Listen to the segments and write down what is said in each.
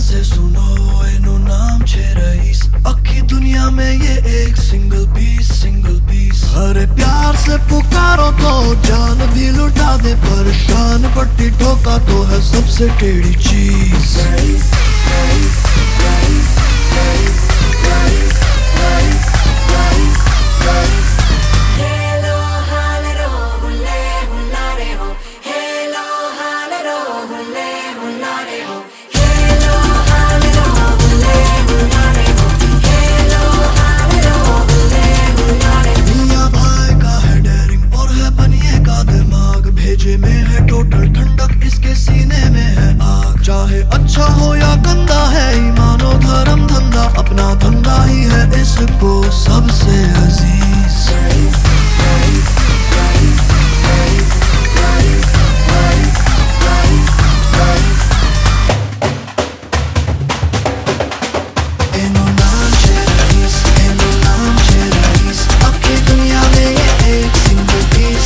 से सुनो एनु नाम छे रईस, अखी दुनिया में ये एक सिंगल पीस। अरे प्यार से पुकारो तो जान भी लुटा दे, परेशान पट्टी ठोका तो है सबसे टेढ़ी चीज। में है टोटल ठंडक, इसके सीने में है आग। चाहे अच्छा हो या गंदा है, ईमानो धर्म धंधा, अपना धंधा ही है इसको सबसे अजीज। एनु नाम छे रईस, एनु नाम छे रईस, अखी दुनिया में ये एक सिंगल पीस।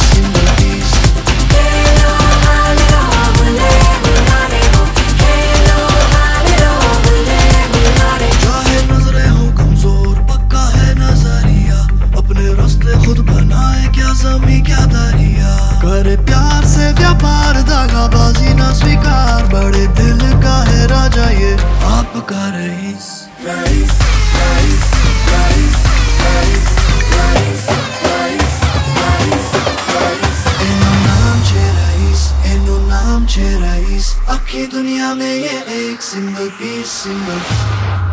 करे प्यार से व्यापार, दागाबाजी ना स्वीकार, बड़े दिल का है राजा ये आपका रईस। एनु नाम छे रईस, एनु नाम छे रईस, अखी दुनिया में ये एक सिंगल पीस।